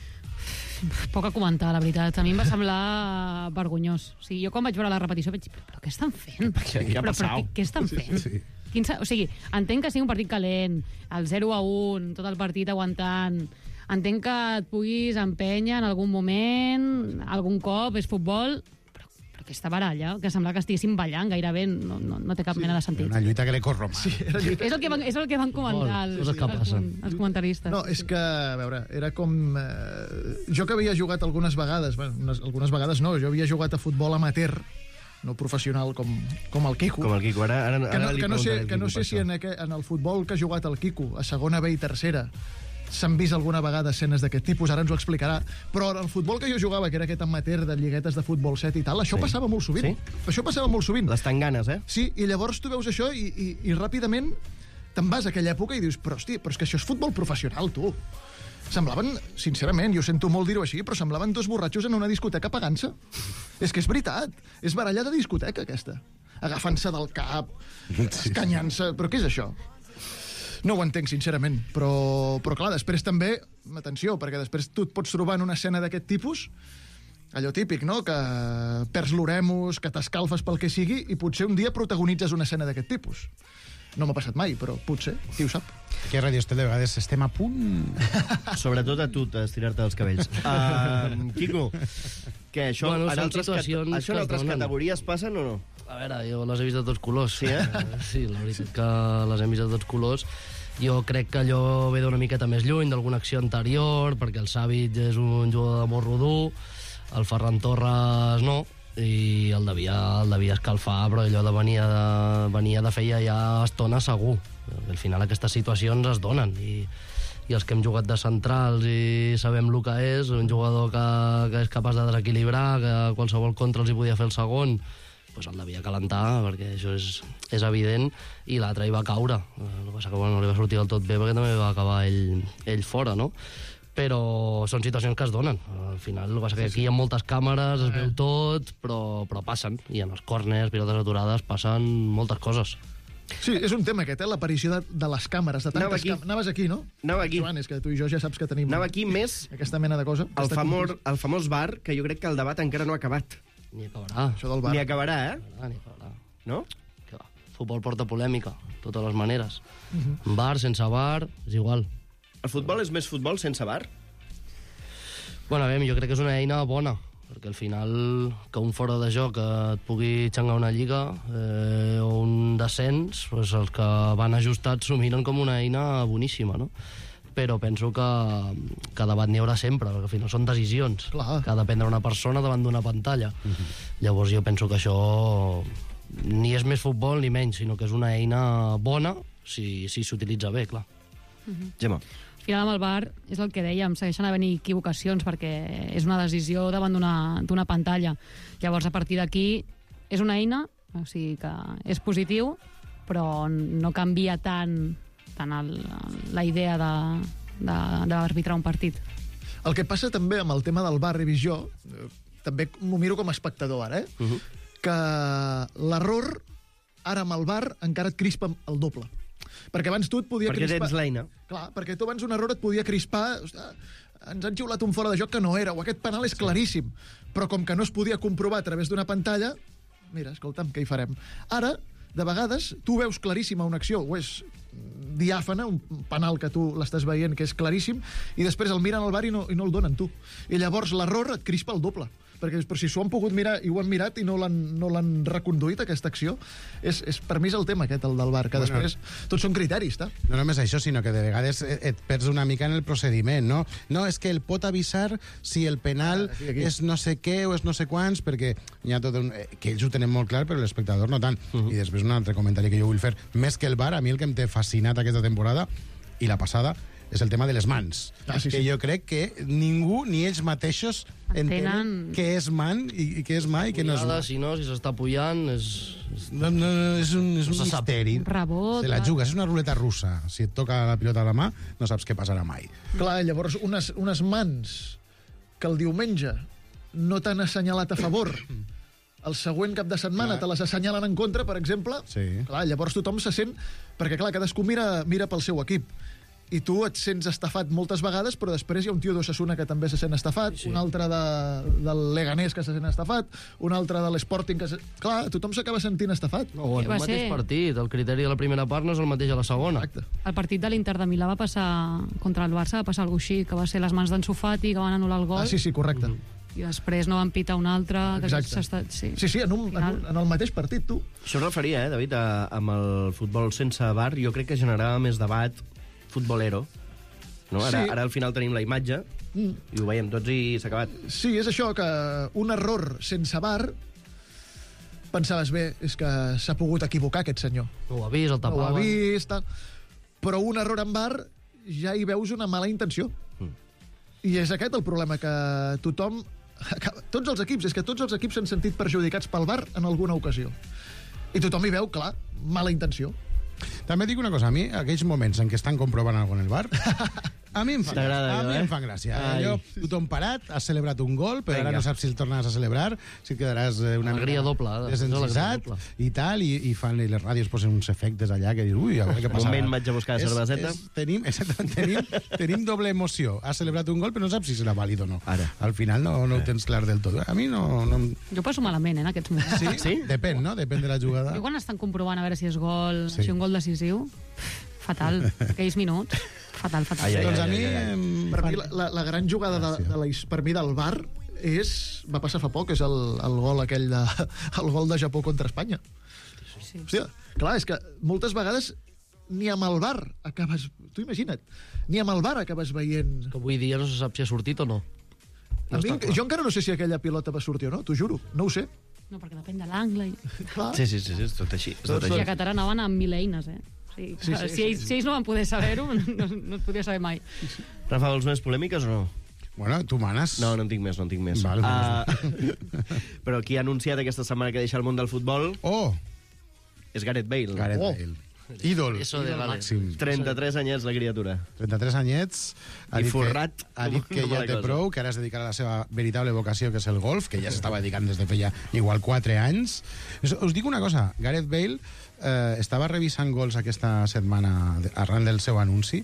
Poc a comentar, la veritat. A mi em va semblar vergonyós. O sigui, jo quan vaig veure la repetició vaig dir, però què estan fent? Què estan fent? Sí. O sigui, entenc que sigui un partit calent, el 0-1, tot el partit aguantant. Entenc que et puguis empènyer en algun moment, algun cop, és futbol... aquesta baralla, que sembla que estiguessin ballant gairebé, no té cap mena de sentit. Una lluita grecorromana. Sí, és el que van comentar els comentaristes. No, és que, a veure, era com... jo que havia jugat algunes vegades, algunes vegades no, jo havia jugat a futbol amateur, no professional com el Quico. Com el Quico, que no sé si en el futbol que ha jugat el Quico, a segona B i tercera, s'han vist alguna vegada escenes d'aquest tipus, ara ens ho explicarà, però el futbol que jo jugava, que era aquest amateur de lliguetes de futbol 7 i tal, això passava molt sovint. Això passava molt sovint. Les tanganes, Sí, i llavors tu veus això i ràpidament te'n vas a aquella època i dius, però és que això és futbol professional, tu. Semblaven, sincerament, jo sento molt dir-ho així, però semblaven 2 borratxos en una discoteca pagant-se. És que és veritat, és baralla de discoteca, aquesta. Agafant-se del cap, escanyant-se... Però què és això? No ho entenc, sincerament, però clar, després també, atenció, perquè després tu et pots trobar en una escena d'aquest tipus, allò típic, no?, que perds l'oremus, que t'escalfes pel que sigui, i potser un dia protagonitzes una escena d'aquest tipus. No m'ha passat mai, però potser, qui ho sap. Aquí a Radio Estel de vegades estem a punt... Sobretot a tu, d'estirar-te els cabells. Quico, que això bueno, en altres categories passen o no? A veure, jo les he vist de tots colors. Sí, sí, la veritat que les hem vist de tots colors. Jo crec que allò ve d'una miqueta més lluny, d'alguna acció anterior, perquè el Savic és un jugador de morro dur, el Ferran Torres no, i el devia escalfar, però allò venia de feia ja estona segur. Al final aquestes situacions es donen, i i els que hem jugat de centrals i sabem el que és, un jugador que és capaç de desequilibrar, que qualsevol contra els hi podia fer el segon, doncs el devia calentar, perquè això és evident, i l'altre hi va caure. El que passa que no li va sortir del tot bé, perquè també va acabar ell fora, no? Però són situacions que es donen. Al final, el que passa que aquí hi ha moltes càmeres, es veu tot, però passen. I en els córners, pilotes aturades, passen moltes coses. Sí, és un tema aquest, l'aparició de les càmeres, de tantes càmeres. Anaves aquí, no? Anava aquí. Joan, és que tu i jo ja saps que tenim... Anava aquí més... Aquesta mena de cosa. El famós VAR, que jo crec que el debat encara no ha acabat. Ni acabarà. Això del VAR. Ni acabarà, Ni acabarà. No? Que va. Futbol porta polèmica, de totes les maneres. VAR, sense VAR, és igual. El futbol és més futbol sense VAR? Bueno, a veure, jo crec que és una eina bona, perquè al final que un fora de joc et pugui xangar una lliga o un descens, doncs els que van ajustats s'ho miren com una eina boníssima, no? Però penso que debat n'hi haurà sempre, perquè al final són decisions que ha de prendre una persona davant d'una pantalla. Llavors jo penso que això ni és més futbol ni menys, sinó que és una eina bona si s'utilitza bé, clar. Gemma. Al final, amb el VAR, és el que dèiem, segueixen havent equivocacions perquè és una decisió davant d'una pantalla. Llavors, a partir d'aquí, és una eina, o sigui que és positiu, però no canvia tant la idea d'arbitrar un partit. El que passa també amb el tema del VAR revisió, també m'ho miro com a espectador ara, que l'error, ara amb el VAR, encara et crispa el doble. Perquè abans tu et podia crispar... Perquè tens l'eina. Clar, perquè tu abans un error et podia crispar... Ens han xiulat un fora de joc que no era, o aquest penal és claríssim. Però com que no es podia comprovar a través d'una pantalla, mira, escolta'm, què hi farem? Ara, de vegades, tu veus claríssima una acció, o és diàfana, un penal que tu l'estàs veient que és claríssim, i després el miren al VAR i no el donen tu. I llavors l'error et crispa el doble. Perquè si s'ho han pogut mirar i ho han mirat i no l'han reconduït, aquesta acció, per mi és el tema aquest, el del VAR, que després tots són criteris, tá? No només això, sinó que de vegades et perds una mica en el procediment, no? No, és que el pot avisar si el penal és no sé què o és no sé quants, perquè hi ha tot que ells ho tenen molt clar, però l'espectador no tant. I després un altre comentari que jo vull fer, més que el VAR, a mi el que em té fascinat aquesta temporada, i la passada, és el tema de les mans. Que jo crec que ningú, ni ells mateixos, entenen què és man i què és mà i què no és mà. Si s'està pujant, és un misteri. Un rebot. Se la jugues, és una ruleta russa. Si et toca la pilota a la mà, no saps què passarà mai. Clar, llavors, unes mans que el diumenge no t'han assenyalat a favor, el següent cap de setmana te les assenyalen en contra, per exemple, clar, llavors tothom se sent... Perquè, clar, cadascú mira pel seu equip. I tu et sents estafat moltes vegades, però després hi ha un tio d'Osasuna que també se sent estafat, un altre del Leganés que se sent estafat, un altre de l'Sporting que... Clar, tothom s'acaba sentint estafat. O en el mateix partit, el criteri de la primera part no és el mateix a la segona. Exacte. El partit de l'Inter de Milà va passar contra el Barça, va passar alguna cosa així, que va ser les mans d'en Sofati, que van anul·lar el gol. Ah, sí, correcte. I després no van pitar un altre... Exacte. Sí, en el mateix partit, tu. Això es referia, David, amb el futbol sense VAR, jo crec que generava més debat futbolero. No? Ara al final tenim la imatge i ho veiem tots i s'ha acabat. Sí, és això, que un error sense VAR pensaves, bé, és que s'ha pogut equivocar aquest senyor. No ho ha vist, el tapava. No ho ha vist, tal. Però un error en VAR ja hi veus una mala intenció. I és aquest el problema, que tothom... Tots els equips s'han sentit perjudicats pel VAR en alguna ocasió. I tothom hi veu, clar, mala intenció. També dic una cosa, a mi, aquells moments en què estan comprovant alguna cosa en el bar, a mi em fan gràcia. Tothom parat, has celebrat un gol, però ara no saps si el tornaràs a celebrar, si et quedaràs una alegria doble, desencisat i tal, i les ràdios posen uns efectes allà que dius, ui, a veure què passarà. Un moment vaig a buscar la cerveseta. Tenim doble emoció. Has celebrat un gol, però no saps si serà vàlid o no. Al final no ho tens clar del tot. A mi no... Jo passo malament, en aquests moments. Sí? Depèn, no? Depèn de la jugada. Jo quan estan comprovant a veure si és gol, si un gol decisiu, fatal, aquells minuts, fatal. Doncs a mi, per mi, la gran jugada per mi del VAR va passar fa poc, és el gol aquell el gol de Japó contra Espanya. Hòstia, clar, és que moltes vegades ni amb el VAR acabes... Tu imagina't, ni amb el VAR acabes veient... Que avui dia no se sap si ha sortit o no. Jo encara no sé si aquella pilota va sortir o no, t'ho juro, no ho sé. No, perquè depèn de l'angle. Sí, és tot així. I a Qatar anaven amb 1.000 eines, Sí, si ells no van poder saber-ho, no es podia saber mai. Rafa, vols més polèmiques o no? Bueno, tu manes. No en tinc més. Val, però qui ha anunciat aquesta setmana que deixa el món del futbol... És Gareth Bale. Bale. Ídol. Màxim. 33 anyets, la criatura. 33 anyets. I forrat. Ha dit que ja té prou, que ara es dedicarà a la seva veritable vocació, que és el golf, que ja s'estava dedicant des de feia igual 4 anys. Us dic una cosa, Gareth Bale estava revisant gols aquesta setmana arran del seu anunci,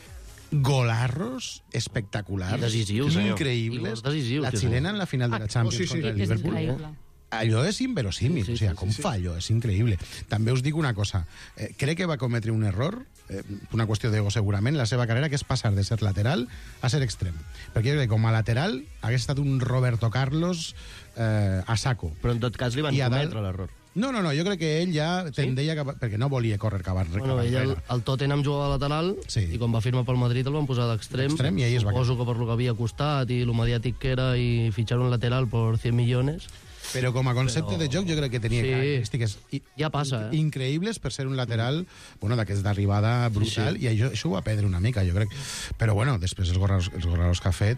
golarros espectaculars, decisius, increïbles. La xilena en la final de la Champions contra el Liverpool. Allò és inverosímil, o sigui, com fa allò? És increïble. També us dic una cosa, crec que va cometre un error, una qüestió d'ego segurament, la seva carrera, que és passar de ser lateral a ser extrem. Perquè jo crec que com a lateral hagués estat un Roberto Carlos a saco. Però en tot cas li van cometre l'error. No, jo crec que ell ja tendeia cap... perquè no volia córrer cap enrere. Ell al Tottenham jugava lateral i quan va firmar pel Madrid el van posar d'extrem. I ell es va... Suposo que per lo que havia costat i lo mediàtic que era i fitxar un lateral por 100 millones... Però com a concepte de joc jo crec que tenia característiques increïbles per ser un lateral d'aquests d'arribada brutal, i això ho va perdre una mica, jo crec. Però bueno, després els gorraros que ha fet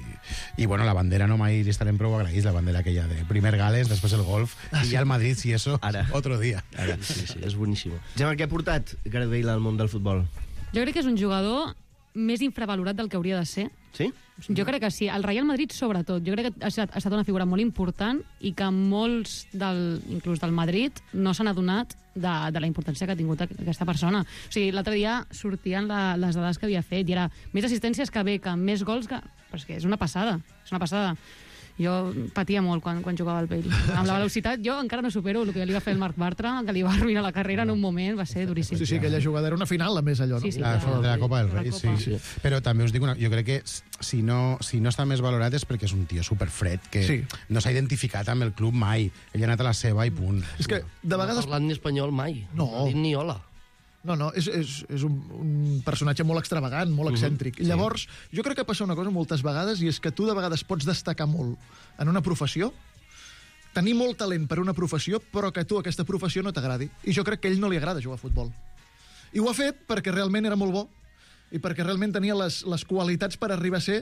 i bueno, la bandera no mai li estarem prou agraïts, la bandera aquella de primer Gales, després el golf, i ja el Madrid, si eso, otro día. Sí, és boníssim. Gemma, què ha portat Gareth Bale al món del futbol? Jo crec que és un jugador més infravalorat del que hauria de ser. Sí? Jo crec que sí. El Real Madrid, sobretot. Jo crec que ha estat una figura molt important i que molts, inclús del Madrid, no s'han adonat de la importància que ha tingut aquesta persona. O sigui, l'altre dia sortien les dades que havia fet i era més assistències que Beckham, més gols que... Però és que és una passada. És una passada. Jo patia molt quan jugava al Bale. Amb la velocitat, jo encara no supero el que li va fer el Marc Bartra, que li va arruïnar la carrera en un moment, va ser duríssim. Sí, aquella jugada era una final, a més, allò, no? Sí, la final de la Copa del Rei, sí. Però també us dic jo crec que si no està més valorat és perquè és un tio superfred, que no s'ha identificat amb el club mai. Ell ha anat a la seva i punt. És que, de vegades... No ha parlat ni espanyol mai. No ha dit ni hola. No, és un personatge molt extravagant, molt excèntric. I llavors, jo crec que passa una cosa moltes vegades, i és que tu de vegades pots destacar molt en una professió, tenir molt talent per una professió, però que a tu aquesta professió no t'agradi. I jo crec que a ell no li agrada jugar a futbol. I ho ha fet perquè realment era molt bo, i perquè realment tenia les qualitats per arribar a ser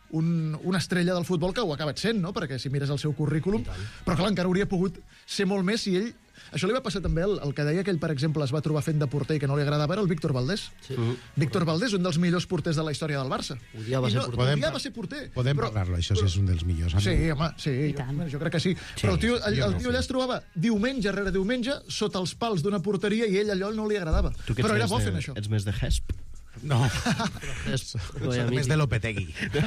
una estrella del futbol, que ho ha acabat sent, no? Perquè si mires el seu currículum... Però clar, encara hauria pogut ser molt més si ell... Això li va passar també el que deia que ell, per exemple, es va trobar fent de porter i que no li agradava, era el Víctor Valdés. Víctor Valdés, un dels millors porters de la història del Barça. Odiava ser porter. Podem parlar-lo, això, si és un dels millors. Sí, home, sí, jo crec que sí. Però el tio allà es trobava diumenge rere diumenge sota els pals d'una porteria i ell allò no li agradava. Però era bo fent això. Ets més de Hesp? No. Més de Lopetegui.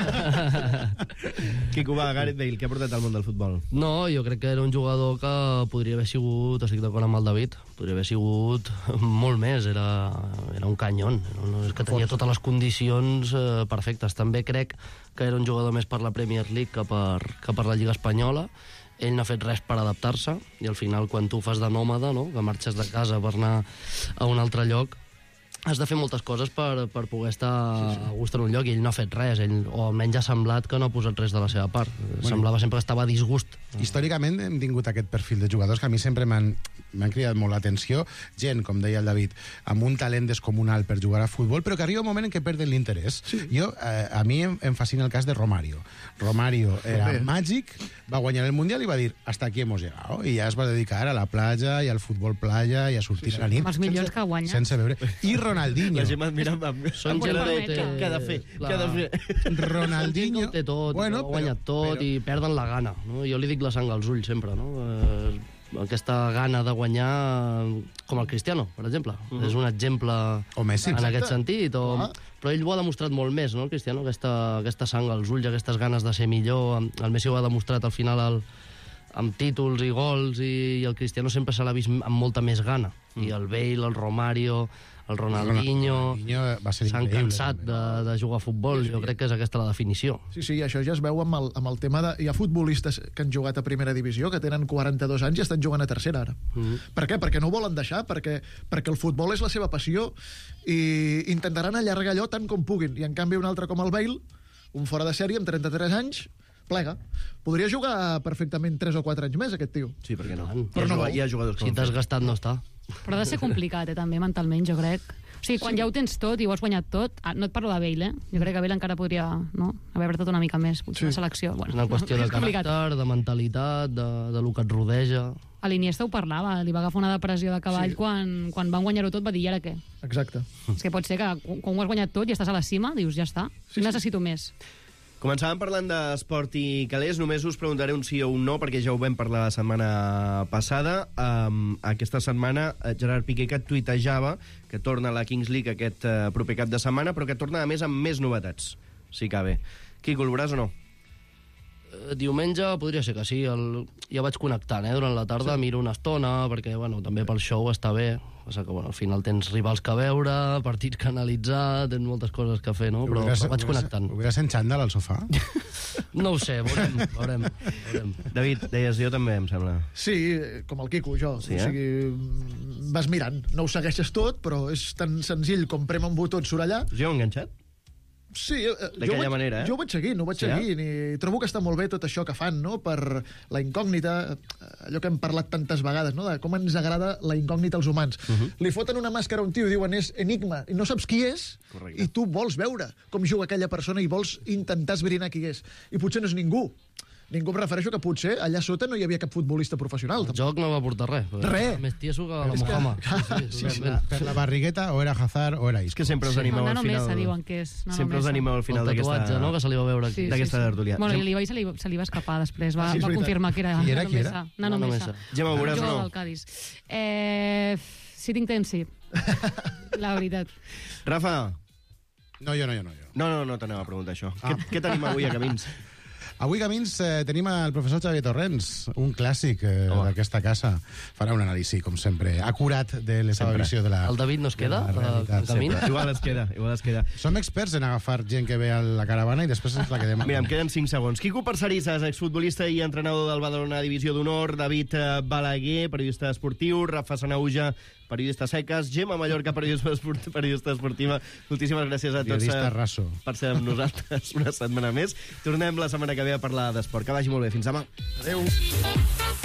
Quico, va, Gareth Bale, què ha portat al món del futbol? No, jo crec que era un jugador que podria haver sigut, estic d'acord amb el David, podria haver sigut molt més, era un canyón, és que tenia totes les condicions perfectes. També crec que era un jugador més per la Premier League que per la Lliga Espanyola. Ell no ha fet res per adaptar-se i al final quan tu fas de nòmada, no? Que marxes de casa per anar a un altre lloc, has de fer moltes coses per poder estar a gust en un lloc, i ell no ha fet res, o almenys ha semblat que no ha posat res de la seva part. Semblava sempre que estava a disgust. Històricament hem tingut aquest perfil de jugadors que a mi sempre m'han cridat molt l'atenció, gent, com deia el David, amb un talent descomunal per jugar a futbol, però que arriba un moment en què perden l'interès. A mi em fascina el cas de Romario. Romario era màgic, va guanyar el Mundial i va dir hasta aquí hemos llegado, i ja es va dedicar a la platja i al futbol playa i a sortir a la nit. Els milions que guanya. Sense veure. I Ronaldinho. La Gemma et mira amb què ha de fer. Ronaldinho té tot, ho ha guanyat tot i perden la gana. No? Jo li dic la sang als ulls sempre, no? Aquesta gana de guanyar, com el Cristiano, per exemple. És un exemple en aquest sentit. Però ell ho ha demostrat molt més, no, el Cristiano? Aquesta sang als ulls, aquestes ganes de ser millor. El Messi ho ha demostrat al final amb títols i gols, i el Cristiano sempre se l'ha vist amb molta més gana. I el Bale, el Romario, el Ronaldinho s'han cansat de jugar a futbol. Jo crec que és aquesta la definició. Sí, això ja es veu amb el tema de... Hi ha futbolistes que han jugat a primera divisió, que tenen 42 anys i estan jugant a tercera ara. Per què? Perquè no ho volen deixar, perquè el futbol és la seva passió i intentaran allargar allò tant com puguin. I en canvi un altre com el Bale, un fora de sèrie amb 33 anys, plega. Podria jugar perfectament 3 o 4 anys més, aquest tio. Sí, per què no? Però no, hi ha jugadors que si t'has gastat no està. Però ha de ser complicat, també, mentalment, jo crec. O sigui, quan ja ho tens tot i ho has guanyat tot, no et parlo de Bale, Jo crec que Bale encara podria haver apretat una mica més, potser la selecció. Bueno, una qüestió de caràcter, de mentalitat, de lo que et rodeja. A l'Iniesta ho parlava, li va agafar una depressió de cavall quan van guanyar-ho tot, va dir, i ara què? Exacte. És que pot ser que quan ho has guanyat tot i estàs a la cima, dius, ja està, necessito més. Començàvem parlant d'esport i calés, només us preguntaré un sí o un no, perquè ja ho vam parlar la setmana passada. Aquesta setmana Gerard Piqué que tuitejava que torna a la Kings League aquest proper cap de setmana, però que torna a més amb més novetats, si cabe. Quico, el veuràs o no? Diumenge podria ser que sí, ja vaig connectant, durant la tarda miro una estona, perquè també pel show està bé. Passa que al final tens rivals que veure, partits que analitzar, tens moltes coses que fer, no? Però vaig connectant. Ho veuràs en xandall al sofà? No ho sé, veurem. David, deies jo també, em sembla. Sí, com el Quico, jo. Sí, O sigui, vas mirant. No ho segueixes tot, però és tan senzill com prema un botó et surt allà. Ja ho enganxat? Sí, d'aquella manera, jo ho vaig seguint, i trobo que està molt bé tot això que fan, no?, per la incògnita, allò que hem parlat tantes vegades, no?, de com ens agrada la incògnita als humans. Li foten una màscara a un tio i diuen és enigma, i no saps qui és, i tu vols veure com juga aquella persona i vols intentar esbrinar qui és. I potser no és ningú. Ningú em refereixo que potser allà sota no hi havia cap futbolista professional. El joc no va portar res. Res. Més tieso que la Mojama. Per la barrigueta o era Hazard o era Isco. És que sempre us animeu al final... diuen que és. Sempre us animeu al final d'aquesta... El tatuatge, no?, que se li va veure aquí. D'aquesta tertúlia. Bueno, i l'Ibai se li va escapar després, va confirmar que era Qui era? Nano Mesa. Gemma, ho veuràs o no? Del Cádiz. Si tinc temps, sí. La veritat. Rafa? No, jo. No t'anava a preguntar això. Què tenim avui a Camins? Avui, Camins, tenim el professor Xavier Torrents, un clàssic d'aquesta casa. Farà un anàlisi, com sempre, acurat de l'avaluació de la... El David no es queda? Igual es queda. Som experts en agafar gent que ve a la caravana i després ens la quedem. Mira, em queden 5 segons. Quico Parcerisas, exfutbolista i entrenador del Badalona Divisió d'Honor, David Balaguer, periodista esportiu, Rafa Sanauja, periodista seques, Gemma Mallorca, periodista esportiva. Moltíssimes gràcies a tots per ser amb nosaltres una setmana més. Tornem la setmana que ve a parlar d'esport. Que vagi molt bé. Fins demà. Adéu.